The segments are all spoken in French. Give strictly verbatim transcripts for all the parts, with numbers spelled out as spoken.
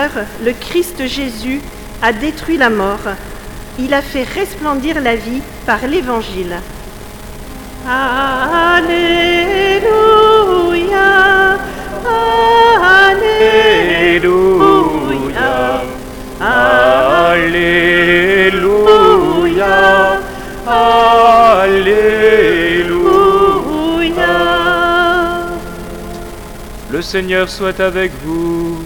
Seigneur, le Christ Jésus, a détruit la mort. Il a fait resplendir la vie par l'Évangile. Alléluia, Alléluia, Alléluia, Alléluia. Le Seigneur soit avec vous.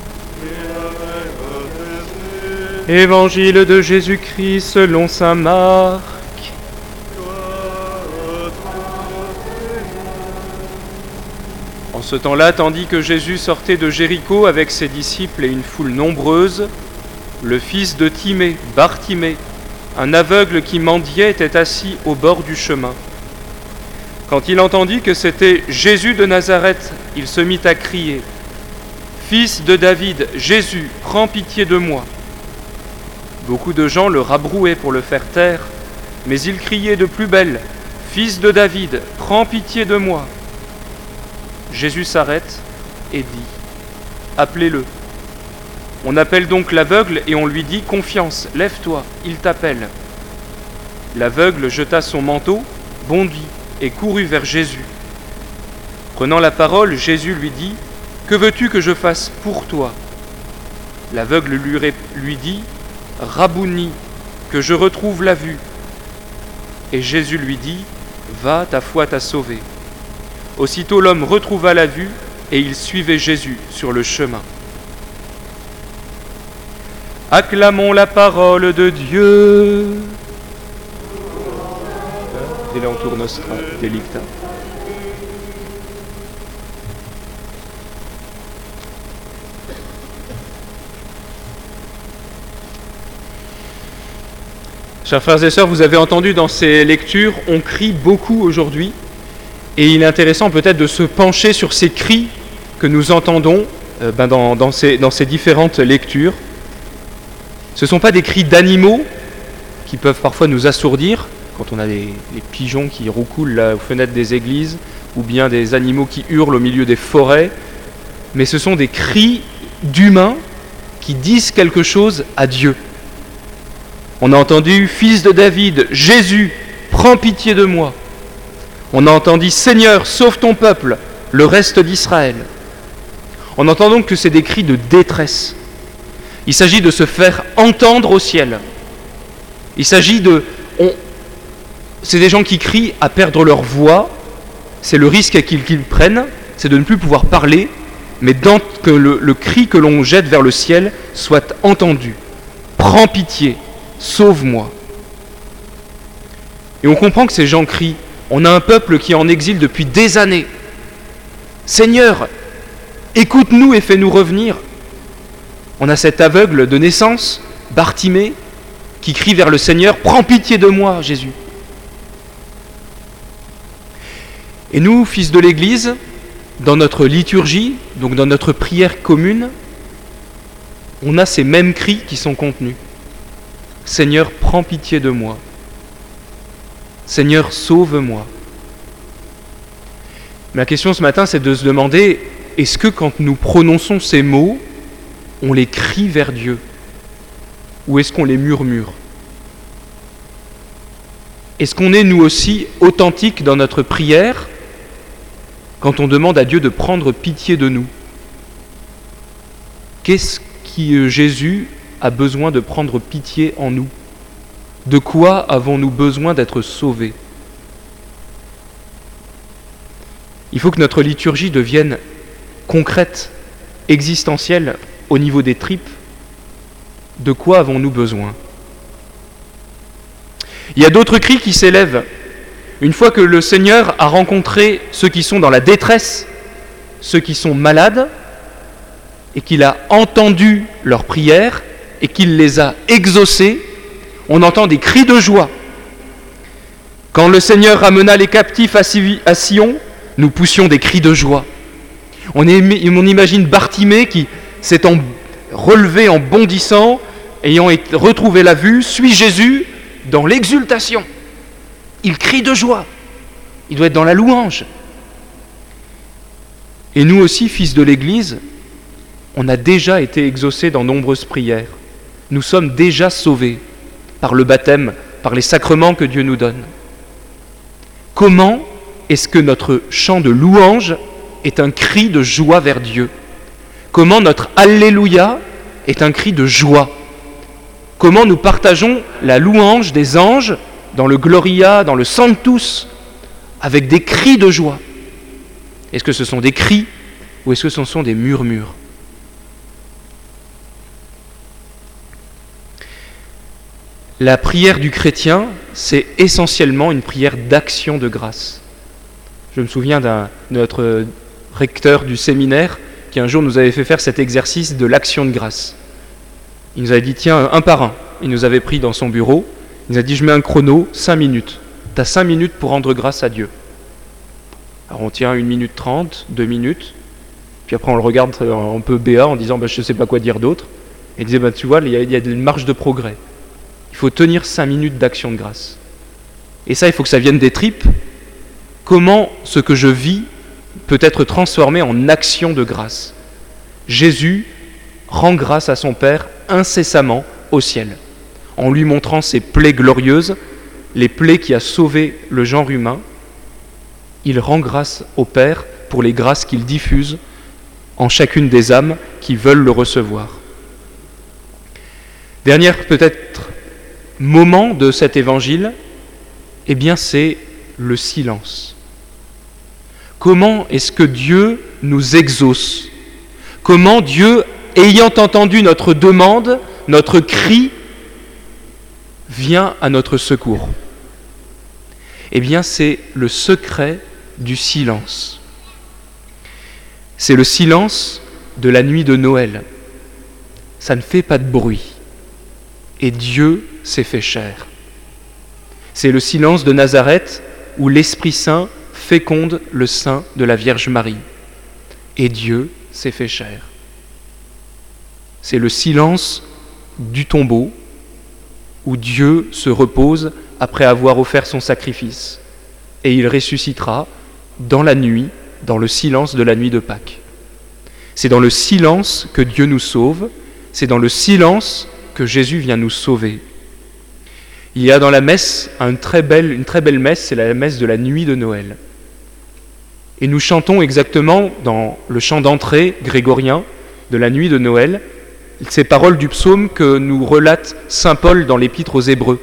Évangile de Jésus-Christ selon saint Marc. En ce temps-là, tandis que Jésus sortait de Jéricho avec ses disciples et une foule nombreuse, le fils de Timée, Bartimée, un aveugle qui mendiait, était assis au bord du chemin. Quand il entendit que c'était Jésus de Nazareth, il se mit à crier : « Fils de David, Jésus, prends pitié de moi !» Beaucoup de gens le rabrouaient pour le faire taire, mais il criait de plus belle : « Fils de David, prends pitié de moi !» Jésus s'arrête et dit : « Appelez-le. » On appelle donc l'aveugle et on lui dit : « Confiance, lève-toi, il t'appelle. » L'aveugle jeta son manteau, bondit et courut vers Jésus. Prenant la parole, Jésus lui dit : « Que veux-tu que je fasse pour toi ?» L'aveugle lui, ré- lui dit : « Rabouni, que je retrouve la vue. » Et Jésus lui dit : « Va, ta foi t'a sauvé. » Aussitôt l'homme retrouva la vue et il suivait Jésus sur le chemin. Acclamons la parole de Dieu. Delentur nostra delicta. Chers frères et sœurs, vous avez entendu dans ces lectures, on crie beaucoup aujourd'hui. Et il est intéressant peut-être de se pencher sur ces cris que nous entendons euh, ben dans, dans, ces, dans ces différentes lectures. Ce ne sont pas des cris d'animaux qui peuvent parfois nous assourdir, quand on a les, les pigeons qui roucoulent là, aux fenêtres des églises, ou bien des animaux qui hurlent au milieu des forêts, mais ce sont des cris d'humains qui disent quelque chose à Dieu. On a entendu « Fils de David, Jésus, prends pitié de moi !» On a entendu « Seigneur, sauve ton peuple, le reste d'Israël ». On entend donc que c'est des cris de détresse. Il s'agit de se faire entendre au ciel. Il s'agit de... On, c'est des gens qui crient à perdre leur voix. C'est le risque qu'ils, qu'ils prennent, c'est de ne plus pouvoir parler, mais dans, que le, le cri que l'on jette vers le ciel soit entendu. Prends pitié, sauve-moi. Et on comprend que ces gens crient. On a un peuple qui est en exil depuis des années. Seigneur, écoute-nous et fais-nous revenir. On a cet aveugle de naissance, Bartimée, qui crie vers le Seigneur : « Prends pitié de moi, Jésus !» Et nous, fils de l'Église, dans notre liturgie, donc dans notre prière commune, on a ces mêmes cris qui sont contenus. « Seigneur, prends pitié de moi !» Seigneur, sauve-moi. Ma question ce matin, c'est de se demander, est-ce que quand nous prononçons ces mots, on les crie vers Dieu, ou est-ce qu'on les murmure ? Est-ce qu'on est, nous aussi, authentiques dans notre prière quand on demande à Dieu de prendre pitié de nous ? Qu'est-ce qui, Jésus, a besoin de prendre pitié en nous ? De quoi avons-nous besoin d'être sauvés ? Il faut que notre liturgie devienne concrète, existentielle, au niveau des tripes. De quoi avons-nous besoin ? Il y a d'autres cris qui s'élèvent. Une fois que le Seigneur a rencontré ceux qui sont dans la détresse, ceux qui sont malades, et qu'il a entendu leurs prières, et qu'il les a exaucés, on entend des cris de joie. Quand le Seigneur ramena les captifs à Sion, nous poussions des cris de joie. On, est, on imagine Bartimée qui s'est en, relevé en bondissant, ayant retrouvé la vue, suit Jésus dans l'exultation. Il crie de joie. Il doit être dans la louange. Et nous aussi, fils de l'Église, On a déjà été exaucés dans nombreuses prières. Nous sommes déjà sauvés par le baptême, par les sacrements que Dieu nous donne. Comment est-ce que notre chant de louange est un cri de joie vers Dieu? Comment notre Alléluia est un cri de joie? Comment nous partageons la louange des anges dans le Gloria, dans le Sanctus, avec des cris de joie? Est-ce que ce sont des cris ou est-ce que ce sont des murmures? La prière du chrétien, c'est essentiellement une prière d'action de grâce. Je me souviens d'un de notre recteur du séminaire qui un jour nous avait fait faire cet exercice de l'action de grâce. Il nous avait dit, tiens, un par un. Il nous avait pris dans son bureau. Il nous a dit, je mets un chrono, cinq minutes. Tu as cinq minutes pour rendre grâce à Dieu. Alors on tient une minute trente, deux minutes. Puis après on le regarde un peu béat en disant, bah, je ne sais pas quoi dire d'autre. Et il disait, bah, tu vois, il y a, il y a une marge de progrès. Il faut tenir cinq minutes d'action de grâce. Et ça, il faut que ça vienne des tripes. Comment ce que je vis peut être transformé en action de grâce? Jésus rend grâce à son Père incessamment au ciel, en lui montrant ses plaies glorieuses, les plaies qui a sauvé le genre humain. Il rend grâce au Père pour les grâces qu'il diffuse en chacune des âmes qui veulent le recevoir. Dernier peut-être moment de cet évangile, eh bien c'est le silence. Comment est-ce que Dieu nous exauce? Comment Dieu, ayant entendu notre demande, notre cri, vient à notre secours? Eh bien, c'est le secret du silence. C'est le silence de la nuit de Noël. Ça ne fait pas de bruit. Et Dieu s'est fait chair. C'est le silence de Nazareth où l'Esprit Saint féconde le sein de la Vierge Marie. Et Dieu s'est fait chair. C'est le silence du tombeau où Dieu se repose après avoir offert son sacrifice. Et il ressuscitera dans la nuit, dans le silence de la nuit de Pâques. C'est dans le silence que Dieu nous sauve, c'est dans le silence que Jésus vient nous sauver. Il y a dans la messe une très belle, une très belle messe, c'est la messe de la nuit de Noël. Et nous chantons exactement dans le chant d'entrée grégorien de la nuit de Noël, ces paroles du psaume que nous relate saint Paul dans l'épître aux Hébreux.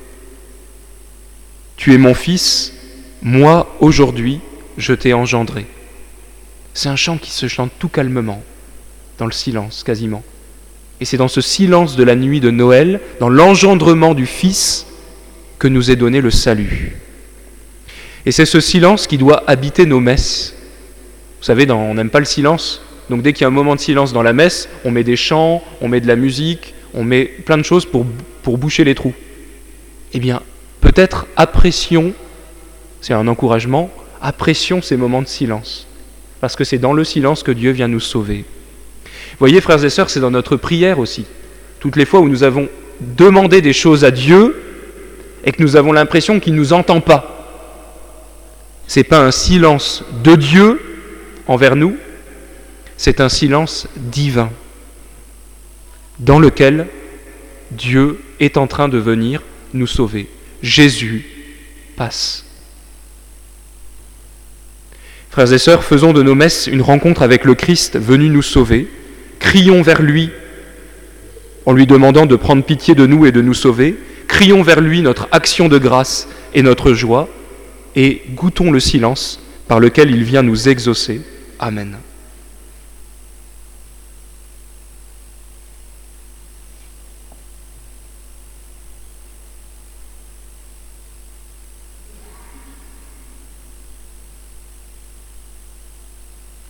Tu es mon fils, moi aujourd'hui je t'ai engendré. C'est un chant qui se chante tout calmement, dans le silence quasiment. Et c'est dans ce silence de la nuit de Noël, dans l'engendrement du Fils, que nous est donné le salut. Et c'est ce silence qui doit habiter nos messes. Vous savez, dans, on n'aime pas le silence, donc dès qu'il y a un moment de silence dans la messe, on met des chants, on met de la musique, on met plein de choses pour, pour boucher les trous. Eh bien, peut-être apprécions, c'est un encouragement, apprécions ces moments de silence, parce que c'est dans le silence que Dieu vient nous sauver. Vous voyez, frères et sœurs, c'est dans notre prière aussi. Toutes les fois où nous avons demandé des choses à Dieu et que nous avons l'impression qu'il ne nous entend pas, ce n'est pas un silence de Dieu envers nous, c'est un silence divin dans lequel Dieu est en train de venir nous sauver. Jésus passe. Frères et sœurs, faisons de nos messes une rencontre avec le Christ venu nous sauver. Crions vers lui en lui demandant de prendre pitié de nous et de nous sauver. Crions vers lui notre action de grâce et notre joie et goûtons le silence par lequel il vient nous exaucer. Amen.